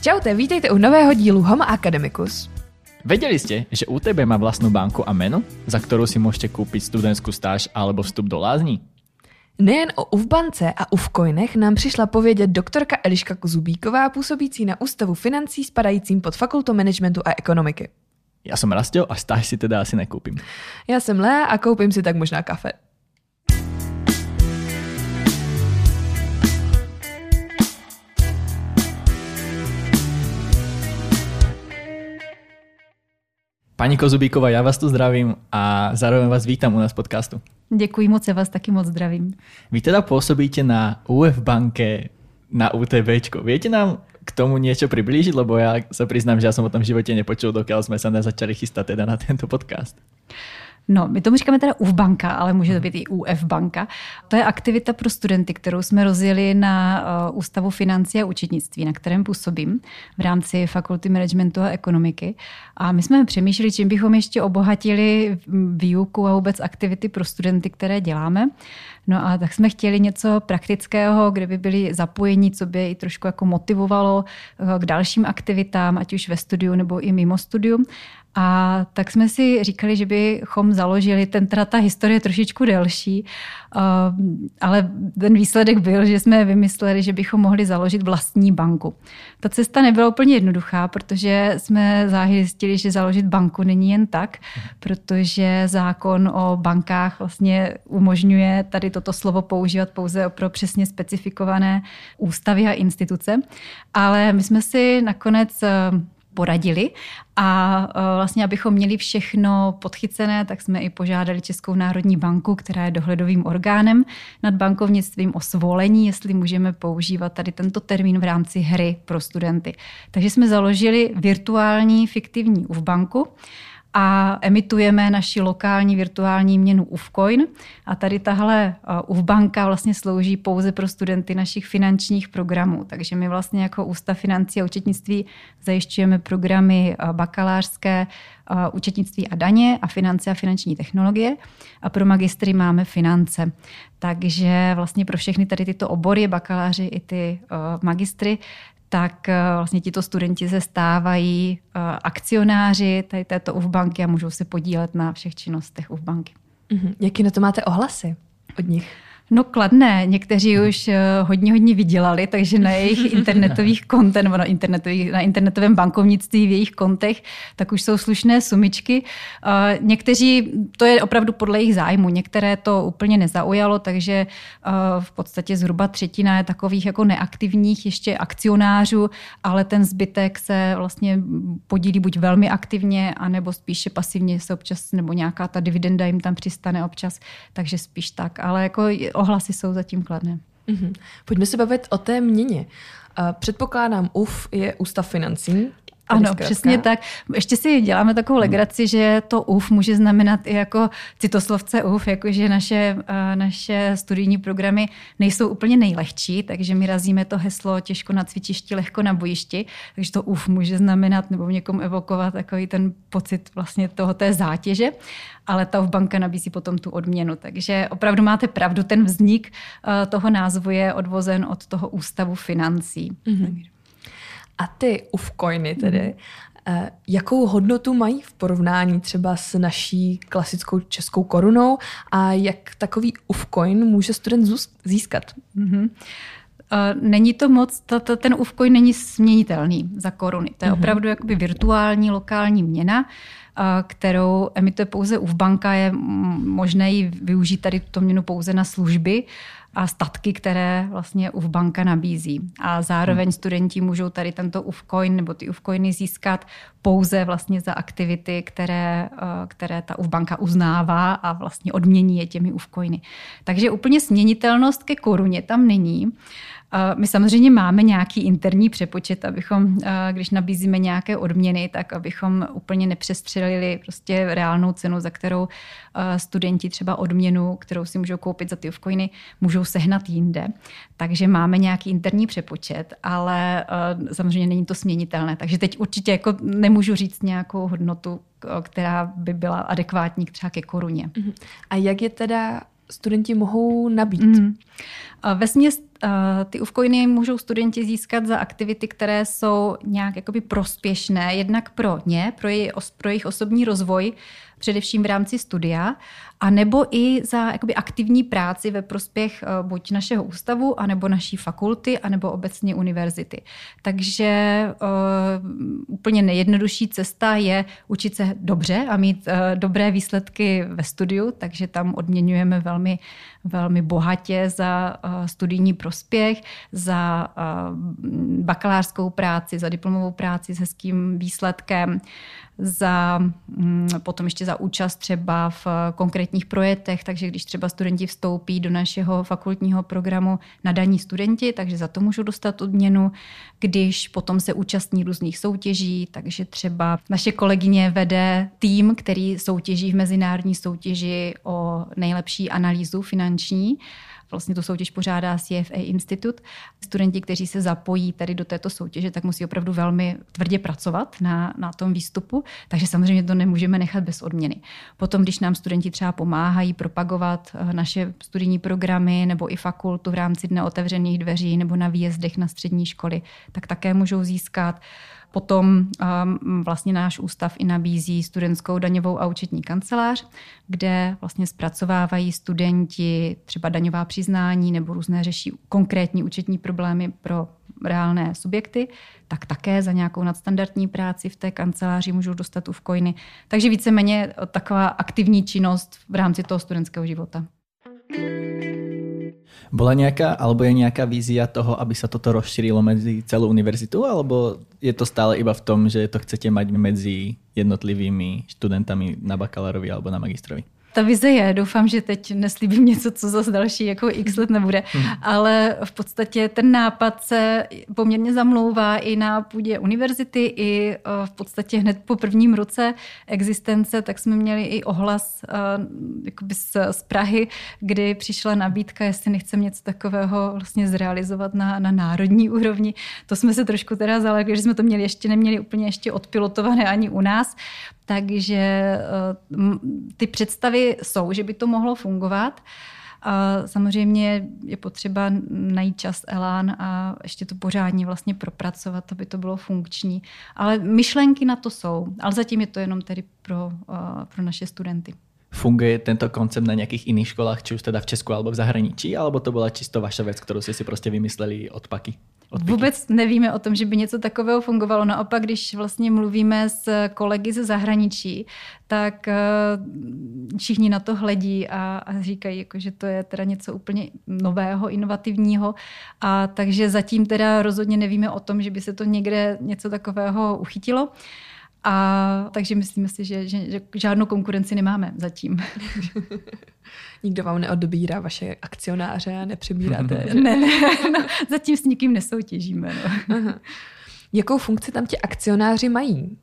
Čaute, vítejte u nového dílu Homo Academicus. Vedeli ste, že UTB má vlastnú banku a meno, za ktorú si môžete kúpiť studentskú stáž alebo vstup do lázní? Nejen o UFBance a UFcoinech nám přišla povědět doktorka Eliška Kozubíková, působící na Ústavu financí spadajícím pod Fakultu managementu a ekonomiky. Ja som Rastio a stáž si teda asi nekúpim. Já jsem Lea a koupím si tak možná kafe. Pani Kozubíková, ja vás tu zdravím a zároveň vás vítam u nás v podcastu. Děkuji moc, já vás taky moc zdravím. Vy teda pôsobíte na UF banke na UTBčko. Viete nám k tomu niečo priblížiť? Lebo ja sa priznám, že ja som o tom v živote nepočul, dokiaľ sme sa nezačali chystať teda na tento podcast. No, my tomu říkáme teda UF banka, ale může to být i UF banka. To je aktivita pro studenty, kterou jsme rozjeli na Ústavu financí a účetnictví, na kterém působím v rámci Fakulty managementu a ekonomiky. A my jsme přemýšleli, čím bychom ještě obohatili výuku a vůbec aktivity pro studenty, které děláme. No a tak jsme chtěli něco praktického, kde by byli zapojení, co by i trošku jako motivovalo k dalším aktivitám, ať už ve studiu nebo i mimo studium. A tak jsme si říkali, že bychom založili, ta historie trošičku delší, ale ten výsledek byl, že jsme vymysleli, že bychom mohli založit vlastní banku. Ta cesta nebyla úplně jednoduchá, protože jsme záhy zjistili, že založit banku není jen tak, protože zákon o bankách vlastně umožňuje tady toto slovo používat pouze pro přesně specifikované ústavy a instituce. Ale my jsme si nakonec poradili a vlastně, abychom měli všechno podchycené, tak jsme i požádali Českou národní banku, která je dohledovým orgánem nad bankovnictvím, o svolení, jestli můžeme používat tady tento termín v rámci hry pro studenty. Takže jsme založili virtuální fiktivní UFbanku a emitujeme naši lokální virtuální měnu UFcoin. A tady tahle UFbanka vlastně slouží pouze pro studenty našich finančních programů. Takže my vlastně jako Ústav financí a účetnictví zajišťujeme programy bakalářské, účetnictví a daně a finance a finanční technologie. A pro magistry máme finance. Takže vlastně pro všechny tady tyto obory, bakaláři i ty magistry, tak vlastně tito studenti se stávají akcionáři tady této UFbanky a můžou se podílet na všech činnostech UFbanky. Jaký na to máte ohlasy od nich? No kladné, někteří už hodně vydělali, takže na jejich internetových kontech nebo na internetovém bankovnictví v jejich kontech, tak už jsou slušné sumičky. Někteří, to je opravdu podle jejich zájmu, některé to úplně nezaujalo, takže v podstatě zhruba třetina je takových jako neaktivních ještě akcionářů, ale ten zbytek se vlastně podílí buď velmi aktivně, anebo spíše pasivně se občas, nebo nějaká ta dividenda jim tam přistane občas, takže spíš tak, ale jako ohlasy jsou zatím kladné. Pojďme se bavit o té měně. Předpokládám, UF je Ústav financí. Ano, přesně tak. Ještě si děláme takovou legraci, že to UF může znamenat i jako citoslovce UF, jakože naše studijní programy nejsou úplně nejlehčí, takže my razíme to heslo těžko na cvičišti, lehko na bojišti, takže to UF může znamenat nebo v někom evokovat takový ten pocit vlastně té zátěže, ale ta UFbanka nabízí potom tu odměnu, takže opravdu máte pravdu, ten vznik toho názvu je odvozen od toho Ústavu financí. A ty UFcoiny tedy, jakou hodnotu mají v porovnání třeba s naší klasickou českou korunou a jak takový UFcoin může student získat? Není to moc, ten UFcoin není směnitelný za koruny. To je opravdu jakoby virtuální lokální měna, kterou emituje pouze UFbanka. Je možné ji využít tady tuto měnu pouze na služby a statky, které vlastně UFbanka nabízí. A zároveň studenti můžou tady tento UFcoin nebo ty UFcoiny získat pouze vlastně za aktivity, které ta UFbanka uznává a vlastně odmění je těmi UFcoiny. Takže úplně směnitelnost ke koruně tam není. My samozřejmě máme nějaký interní přepočet, abychom, když nabízíme nějaké odměny, tak abychom úplně nepřestřelili prostě reálnou cenu, za kterou studenti třeba odměnu, kterou si můžou koupit za ty UFcoiny, můžou sehnat jinde. Takže máme nějaký interní přepočet, ale samozřejmě není to směnitelné. Takže teď určitě jako nemůžu říct nějakou hodnotu, která by byla adekvátní třeba ke koruně. A jak je teda studenti mohou nabít? Vesměs Ty UFCoiny můžou studenti získat za aktivity, které jsou nějak jakoby prospěšné, jednak pro ně, pro jejich osobní rozvoj, především v rámci studia, a nebo i za jakoby aktivní práci ve prospěch buď našeho ústavu, anebo naší fakulty, anebo obecně univerzity. Takže úplně nejjednodušší cesta je učit se dobře a mít dobré výsledky ve studiu, takže tam odměňujeme velmi, velmi bohatě za studijní prospěch, za bakalářskou práci, za diplomovou práci s hezkým výsledkem, potom ještě za účast třeba v konkrétních projektech, takže když třeba studenti vstoupí do našeho fakultního programu nadaní studenti, takže za to můžou dostat odměnu, když potom se účastní různých soutěží, takže třeba naše kolegyně vede tým, který soutěží v mezinárodní soutěži o nejlepší analýzu finanční. Vlastně tu soutěž pořádá CFA Institute. Studenti, kteří se zapojí tady do této soutěže, tak musí opravdu velmi tvrdě pracovat na tom výstupu, takže samozřejmě to nemůžeme nechat bez odměny. Potom, když nám studenti třeba pomáhají propagovat naše studijní programy nebo i fakultu v rámci Dne otevřených dveří nebo na výjezdech na střední školy, tak také můžou získat. Potom vlastně náš ústav i nabízí studentskou daňovou a účetní kancelář, kde vlastně zpracovávají studenti třeba daňová přiznání nebo různé řeší konkrétní účetní problémy pro reálné subjekty, tak také za nějakou nadstandardní práci v té kanceláři můžou dostat UFCoiny. Takže víceméně taková aktivní činnost v rámci toho studentského života. Bola nejaká, alebo je nejaká vízia toho, aby sa toto rozšírilo medzi celú univerzitu, alebo je to stále iba v tom, že to chcete mať medzi jednotlivými študentami na bakalárovi alebo na magistrovi? Ta vize je, doufám, že teď neslíbím něco, co zase další jako x let nebude, ale v podstatě ten nápad se poměrně zamlouvá i na půdě univerzity, i v podstatě hned po prvním roce existence, tak jsme měli i ohlas jakoby z Prahy, kdy přišla nabídka, jestli nechceme něco takového vlastně zrealizovat na národní úrovni. To jsme se trošku teda zalekli, že jsme to neměli úplně ještě odpilotované ani u nás. Takže ty představy jsou, že by to mohlo fungovat. Samozřejmě je potřeba najít čas, elán a ještě to pořádně vlastně propracovat, aby to bylo funkční. Ale myšlenky na to jsou, ale zatím je to jenom tedy pro naše studenty. Funguje tento koncept na nejakých iných školách, či už teda v Česku alebo v zahraničí, alebo to bola čisto vaša vec, ktorú ste si prostě vymysleli od paky? Vůbec nevíme o tom, že by něco takového fungovalo. Naopak, když vlastně mluvíme s kolegy ze zahraničí, tak všichni na to hledí a říkají, jako, že to je teda něco úplně nového, inovativního. A takže zatím teda rozhodně nevíme o tom, že by se to někde něco takového uchytilo. A takže myslíme si, že žádnou konkurenci nemáme zatím. Nikdo vám neodbírá vaše akcionáře a nepřebíráte. Ne, no, zatím s nikým nesoutěžíme. No. Jakou funkci tam ti akcionáři mají?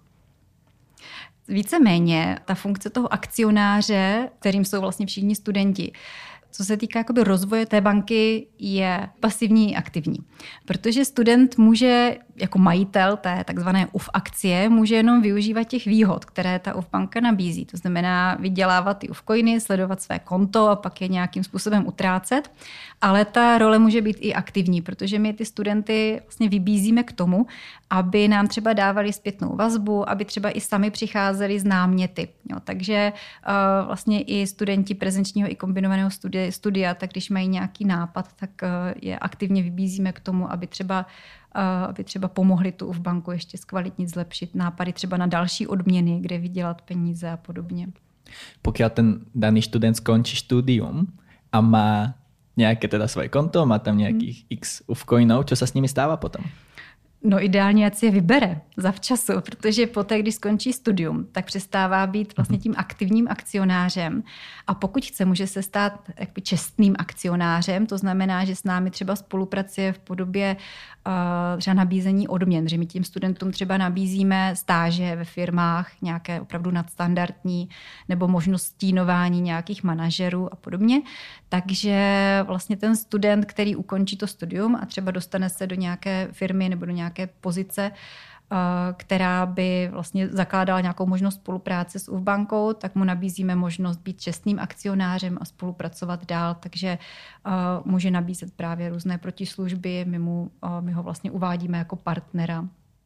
Víceméně ta funkce toho akcionáře, kterým jsou vlastně všichni studenti, co se týká jakoby rozvoje té banky, je pasivní aktivní. Protože student může, jako majitel té takzvané UF akcie, může jenom využívat těch výhod, které ta UF banka nabízí. To znamená vydělávat ty UFcoiny, sledovat své konto a pak je nějakým způsobem utrácet. Ale ta role může být i aktivní, protože my ty studenty vlastně vybízíme k tomu, aby nám třeba dávali zpětnou vazbu, aby třeba i sami přicházeli z náměty. Jo, takže vlastně i studenti prezenčního i kombinovaného studia, tak když mají nějaký nápad, tak je aktivně vybízíme k tomu, aby třeba pomohli tu UF banku ještě zkvalitnit, zlepšit nápady třeba na další odměny, kde vydělat peníze a podobně. Pokiaľ ten daný študent skončí štúdium a má nejaké teda svoje konto, má tam nejakých x UFcoinov, čo sa s nimi stáva potom? No ideálně, ať si je vybere zavčasu, protože poté, když skončí studium, tak přestává být vlastně tím aktivním akcionářem a pokud chce, může se stát jakby čestným akcionářem, to znamená, že s námi třeba spolupracuje v podobě třeba nabízení odměn, že my tím studentům třeba nabízíme stáže ve firmách, nějaké opravdu nadstandardní, nebo možnost stínování nějakých manažerů a podobně. Takže vlastně ten student, který ukončí to studium a třeba dostane se do nějaké firmy nebo do nějaké pozice, která by vlastně zakládala nějakou možnost spolupráce s UF bankou, tak mu nabízíme možnost být čestným akcionářem a spolupracovat dál, takže může nabízet právě různé protislužby, my ho vlastně uvádíme jako partnera.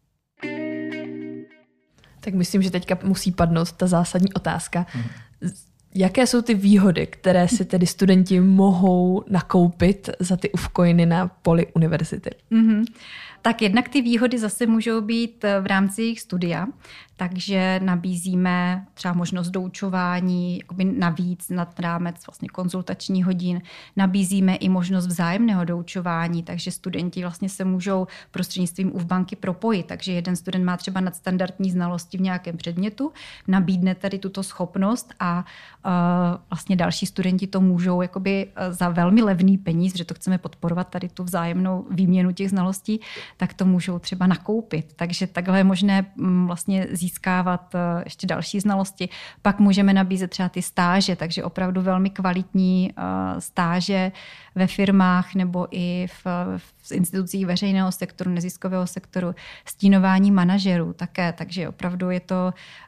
Tak myslím, že teďka musí padnout ta zásadní otázka. Jaké jsou ty výhody, které si tedy studenti mohou nakoupit za ty UF-coiny na poli univerzity? Tak jednak ty výhody zase můžou být v rámci jejich studia, takže nabízíme třeba možnost doučování navíc nad rámec vlastně konzultační hodin. Nabízíme i možnost vzájemného doučování, takže studenti vlastně se můžou prostřednictvím UF banky propojit. Takže jeden student má třeba nadstandardní znalosti v nějakém předmětu, nabídne tady tuto schopnost a vlastně další studenti to můžou jakoby za velmi levný peníz, že to chceme podporovat tady tu vzájemnou výměnu těch znalostí, tak to můžou třeba nakoupit. Takže takhle je možné vlastně získávat ještě další znalosti. Pak můžeme nabízet třeba ty stáže, takže opravdu velmi kvalitní stáže ve firmách nebo i v institucích veřejného sektoru, neziskového sektoru, stínování manažerů také, takže opravdu je to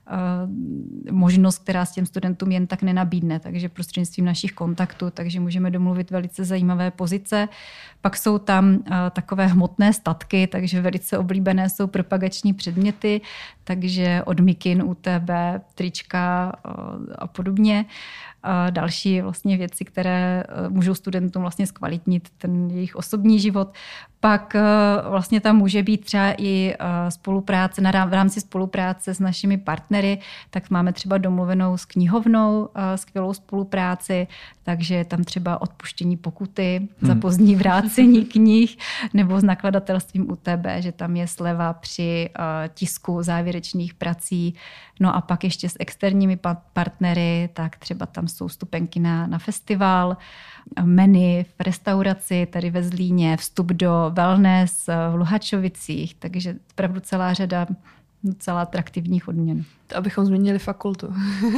možnost, která s těm studentům jen tak nenabídne, takže prostřednictvím našich kontaktů, takže můžeme domluvit velice zajímavé pozice. Pak jsou tam takové hmotné statky, takže velice oblíbené jsou propagační předměty, takže od mikin, UTB, trička a podobně. Další vlastně věci, které můžou studentům vlastně zkvalitnit ten jejich osobní život. Pak vlastně tam může být třeba i spolupráce, v rámci spolupráce s našimi partnery, tak máme třeba domluvenou s knihovnou skvělou spolupráci, takže je tam třeba odpuštění pokuty za pozdní vrácení knih nebo s nakladatelstvím UTB, že tam je sleva při tisku závěrečných prací. No a pak ještě s externími partnery, tak třeba tam jsou vstupenky na festival, menu v restauraci tady ve Zlíně, vstup do wellness v Luhačovicích, takže opravdu celá řada docela atraktivních odměn. To abychom změnili fakultu.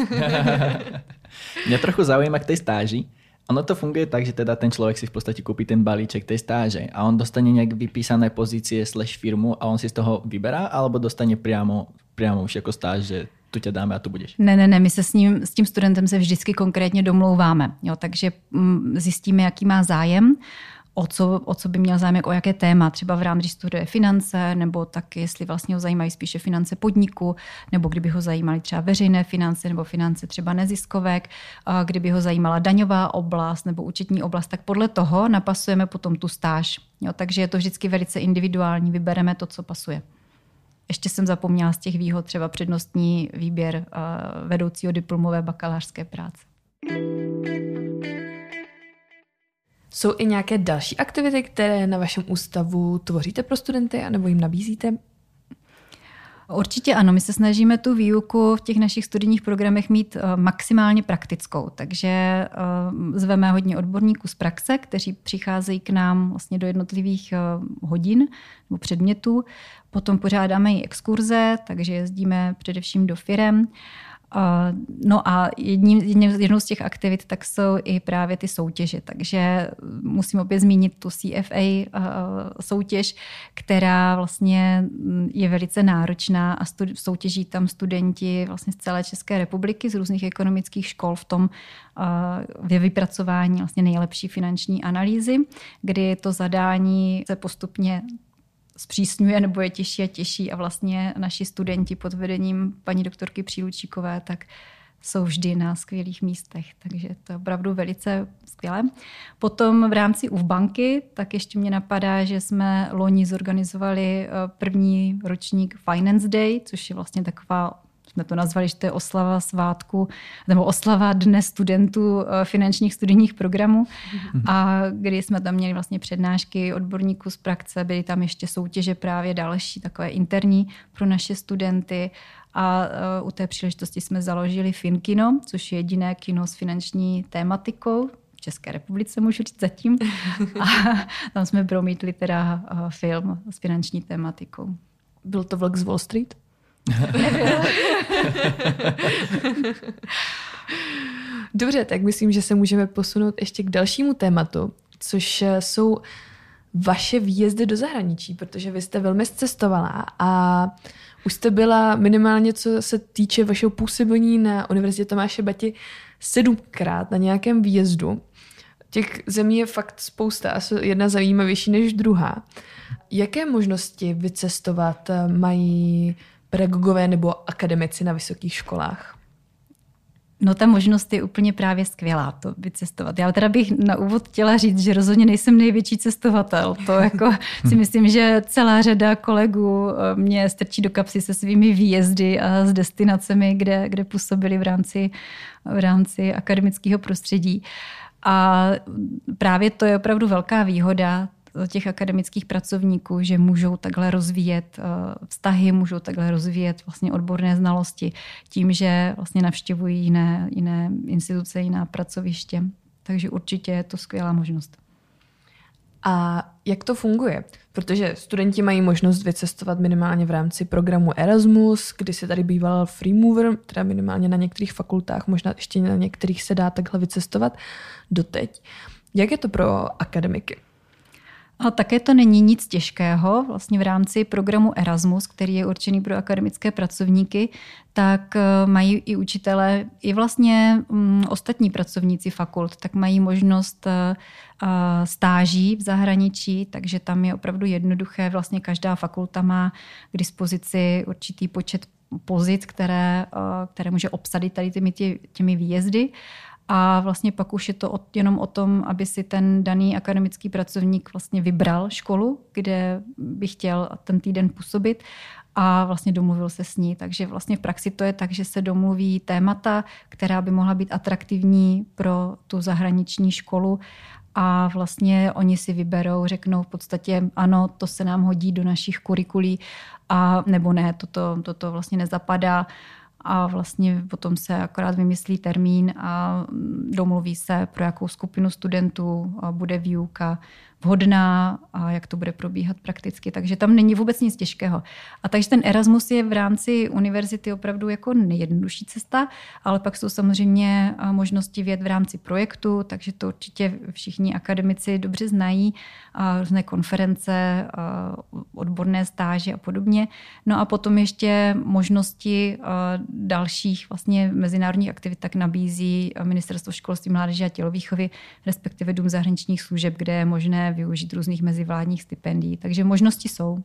Mňa trochu zaujíma k tej stáži. Ono to funguje tak, že teda ten človek si v podstate kúpi ten balíček tej stáže a on dostane nejak vypísané pozície / firmu a on si z toho vyberá, alebo dostane priamo už jako stáž, že tu tě dáme a tu budeš. Ne, my se s tím studentem se vždycky konkrétně domlouváme. Jo, takže zjistíme, jaký má zájem, o co by měl zájem, o jaké téma, třeba v rámci studuje finance, nebo tak, jestli vlastně ho zajímají spíše finance podniku, nebo kdyby ho zajímaly třeba veřejné finance, nebo finance třeba neziskovek, kdyby ho zajímala daňová oblast nebo účetní oblast, tak podle toho napasujeme potom tu stáž. Jo, takže je to vždycky velice individuální, vybereme to, co pasuje. Ještě jsem zapomněla z těch výhod třeba přednostní výběr vedoucího diplomové bakalářské práce. Jsou i nějaké další aktivity, které na vašem ústavu tvoříte pro studenty anebo jim nabízíte? Určitě ano, my se snažíme tu výuku v těch našich studijních programech mít maximálně praktickou, takže zveme hodně odborníků z praxe, kteří přicházejí k nám vlastně do jednotlivých hodin nebo předmětů. Potom pořádáme i exkurze, takže jezdíme především do firem. No a jednou z těch aktivit tak jsou i právě ty soutěže, takže musím opět zmínit tu CFA soutěž, která vlastně je velice náročná a soutěží tam studenti vlastně z celé České republiky, z různých ekonomických škol v tom vypracování vlastně nejlepší finanční analýzy, kdy to zadání se postupně zpřísňuje nebo je těžší a těžší a vlastně naši studenti pod vedením paní doktorky Přílučíkové tak jsou vždy na skvělých místech, takže to je opravdu velice skvělé. Potom v rámci UF banky tak ještě mě napadá, že jsme loni zorganizovali první ročník Finance Day, což je vlastně taková, jsme to nazvali, že to je oslava svátku, nebo oslava dne studentů finančních studijních programů, a kdy jsme tam měli vlastně přednášky odborníků z praxe, byly tam ještě soutěže právě další, takové interní pro naše studenty, a u té příležitosti jsme založili Finkino, což je jediné kino s finanční tématikou v České republice, můžu říct zatím. A tam jsme promítli teda film s finanční tématikou. Byl to Vlk z Wall Street? Dobře, tak myslím, že se můžeme posunout ještě k dalšímu tématu, což jsou vaše výjezdy do zahraničí, protože vy jste velmi cestovala a už jste byla minimálně, co se týče vašeho působení na Univerzitě Tomáše Bati 7krát na nějakém výjezdu. Těch zemí je fakt spousta a jedna zajímavější než druhá. Jaké možnosti vycestovat mají pedagogové nebo akademici na vysokých školách? No ta možnost je úplně právě skvělá to vycestovat. Já teda bych na úvod chtěla říct, že rozhodně nejsem největší cestovatel. To jako si myslím, že celá řada kolegů mě strčí do kapsy se svými výjezdy a s destinacemi, kde působili v rámci akademického prostředí. A právě to je opravdu velká výhoda těch akademických pracovníků, že můžou takhle rozvíjet vztahy, můžou takhle rozvíjet vlastně odborné znalosti tím, že vlastně navštěvují jiné instituce, jiná pracoviště. Takže určitě je to skvělá možnost. A jak to funguje? Protože studenti mají možnost vycestovat minimálně v rámci programu Erasmus, kdy se tady býval free mover, teda minimálně na některých fakultách, možná ještě na některých se dá takhle vycestovat doteď. Jak je to pro akademiky? A také to není nic těžkého. Vlastně v rámci programu Erasmus, který je určený pro akademické pracovníky, tak mají i učitelé, i vlastně ostatní pracovníci fakult, tak mají možnost stáží v zahraničí, takže tam je opravdu jednoduché. Vlastně každá fakulta má k dispozici určitý počet pozic, které může obsadit tady těmi výjezdy. A vlastně pak už je to jenom o tom, aby si ten daný akademický pracovník vlastně vybral školu, kde by chtěl ten týden působit a vlastně domluvil se s ní. Takže vlastně v praxi to je tak, že se domluví témata, která by mohla být atraktivní pro tu zahraniční školu a vlastně oni si vyberou, řeknou v podstatě ano, to se nám hodí do našich kurikulí a nebo ne, toto vlastně nezapadá. A vlastně potom se akorát vymyslí termín a domluví se, pro jakou skupinu studentů bude výuka vhodná a jak to bude probíhat prakticky. Takže tam není vůbec nic těžkého. A takže ten Erasmus je v rámci univerzity opravdu jako nejjednodušší cesta, ale pak jsou samozřejmě možnosti vyjet v rámci projektu, takže to určitě všichni akademici dobře znají, různé konference, odborné stáže a podobně. No a potom ještě možnosti dalších vlastně mezinárodních aktivit tak nabízí Ministerstvo školství, mládeže a tělovýchovy, respektive Dům zahraničních služeb, kde je možné využít různých mezivládních stipendií. Takže možnosti jsou.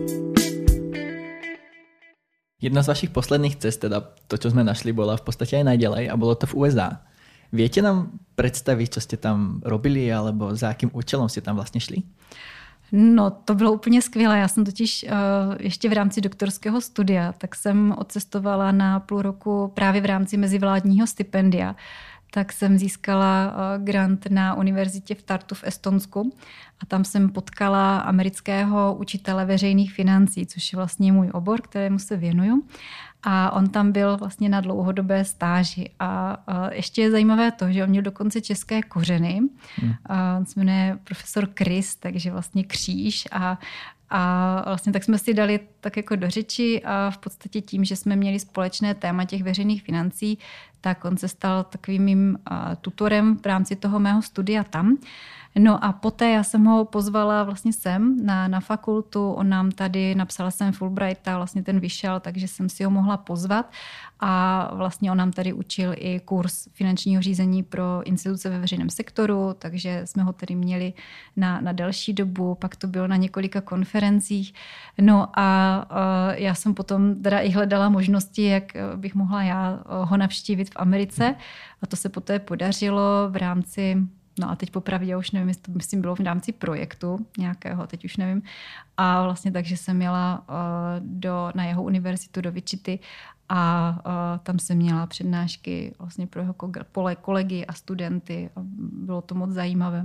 Jedna z vašich posledných cest, teda to, čo sme našli, bola v podstate aj najďalej a bolo to v USA. Viete nám predstaviť, čo ste tam robili, alebo za akým účelom ste tam vlastne šli? No, to bylo úplně skvělé. Já jsem totiž ještě v rámci doktorského studia, tak jsem odcestovala na půl roku právě v rámci mezivládního stipendia. Tak jsem získala grant na univerzitě v Tartu v Estonsku a tam jsem potkala amerického učitele veřejných financí, což je vlastně můj obor, kterému se věnuju. A on tam byl vlastně na dlouhodobé stáži. A ještě je zajímavé to, že on měl dokonce české kořeny. On se jmenuje profesor Chris, takže vlastně kříž. A vlastně tak jsme si dali tak jako do řeči a v podstatě tím, že jsme měli společné téma těch veřejných financí, tak on se stal takovým mým tutorem v rámci toho mého studia tam. No a poté já jsem ho pozvala vlastně sem na fakultu, on nám tady, napsala jsem Fulbrighta, vlastně ten vyšel, takže jsem si ho mohla pozvat a vlastně on nám tady učil i kurz finančního řízení pro instituce ve veřejném sektoru, takže jsme ho tady měli na delší dobu, pak to bylo na několika konferencích. No a já jsem potom teda i hledala možnosti, jak bych mohla já ho navštívit v Americe a to se poté podařilo v rámci. No a teď popravdě já už nevím, jestli to myslím bylo v rámci projektu nějakého, teď už nevím. A vlastně takže jsem jela na jeho univerzitu do Wichity a tam jsem měla přednášky vlastně pro jeho kolegy a studenty a bylo to moc zajímavé.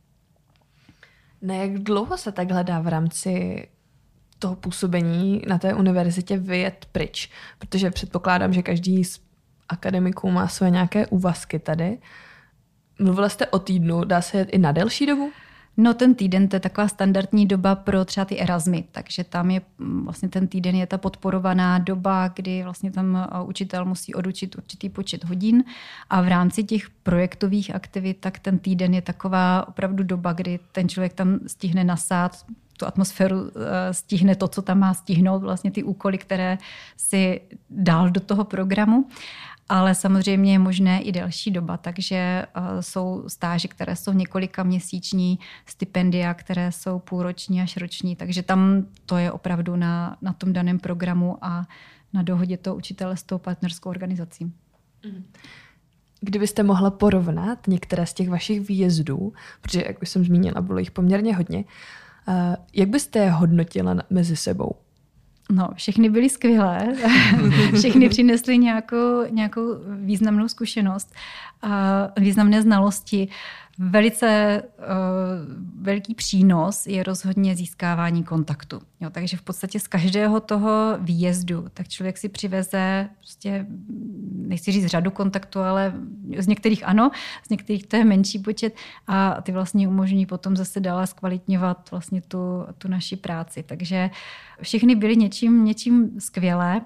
Na jak dlouho se tak hledá v rámci toho působení na té univerzitě vyjet pryč? Protože předpokládám, že každý z akademiků má své nějaké úvazky tady. Mluvila jste o týdnu, dá se jet i na delší dobu? No ten týden, to je taková standardní doba pro třeba ty Erasmy, takže tam je vlastně ten týden je ta podporovaná doba, kdy vlastně tam učitel musí odučit určitý počet hodin a v rámci těch projektových aktivit, tak ten týden je taková opravdu doba, kdy ten člověk tam stihne nasát tu atmosféru, stihne to, co tam má stihnout, vlastně ty úkoly, které si dal do toho programu. Ale samozřejmě je možné i delší doba, takže jsou stáže, které jsou několika měsíční, stipendia, které jsou půlroční až roční, takže tam to je opravdu na tom daném programu a na dohodě toho učitele s tou partnerskou organizací. Kdybyste mohla porovnat některé z těch vašich výjezdů, protože, jak už jsem zmínila, bylo jich poměrně hodně, jak byste je hodnotila mezi sebou? No, všechny byly skvělé, všechny přinesly nějakou významnou zkušenost a významné znalosti. Velice veliký přínos je rozhodně získávání kontaktu. Jo, takže v podstatě z každého toho výjezdu tak člověk si přiveze, prostě, nechci říct řadu kontaktů, ale z některých ano, z některých to je menší počet a ty vlastně umožní potom zase dál zkvalitňovat vlastně tu naši práci. Takže všechny byly něčím skvělé.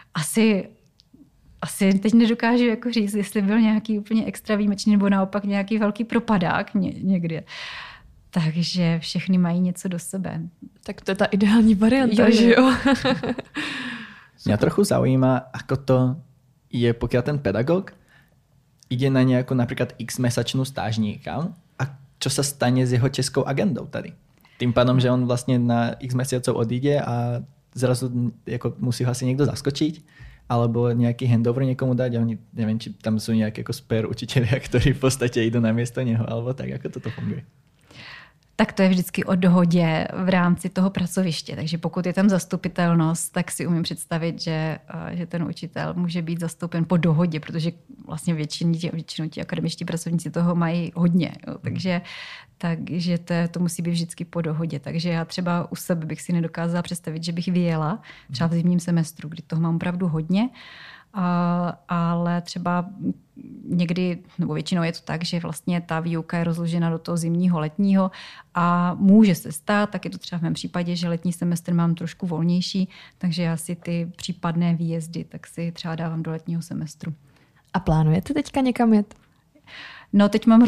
Asi teď nedokážu jako říct, jestli byl nějaký úplně extra výjimečný nebo naopak nějaký velký propadák někde. Takže všechny mají něco do sebe. Tak to je ta ideální varianta, že jo? Mňa trochu zaujíma, ako to je, pokiaľ ten pedagóg ide na nejakú napríklad x-mesačnú stáž niekam a čo sa stane s jeho českou agendou tady. Tým pádom, že on vlastne na x mesiacov odíde a zrazu jako musí ho asi niekto zaskočiť alebo nejaký handover niekomu dať a oni, neviem, či tam sú nejaké ako spare učitelia, ktorí v podstate idú na miesto neho, alebo tak, ako toto funguje. Tak to je vždycky o dohodě v rámci toho pracoviště. Takže pokud je tam zastupitelnost, tak si umím představit, že ten učitel může být zastoupen po dohodě, protože vlastně většinou ti akademičtí pracovníci toho mají hodně. Jo. Takže to musí být vždycky po dohodě. Takže já třeba u sebe bych si nedokázala představit, že bych vyjela třeba v zimním semestru, kdy toho mám opravdu hodně. Ale třeba někdy, nebo většinou je to tak, že vlastně ta výuka je rozložena do toho zimního, letního a může se stát, tak je to třeba v mém případě, že letní semestr mám trošku volnější, takže já si ty případné výjezdy tak si třeba dávám do letního semestru. A plánujete teďka někam jet? No, teď mám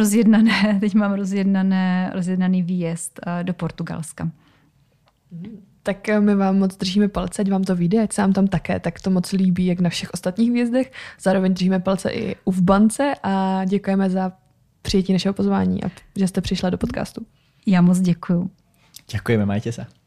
rozjednaný výjezd do Portugalska. Tak my vám moc držíme palce, ať vám to vyjde, ať se vám tam také tak to moc líbí, jak na všech ostatních výjezdech. Zároveň držíme palce i u Vbance a děkujeme za přijetí našeho pozvání a že jste přišla do podcastu. Já moc děkuju. Ďakujeme, majte sa.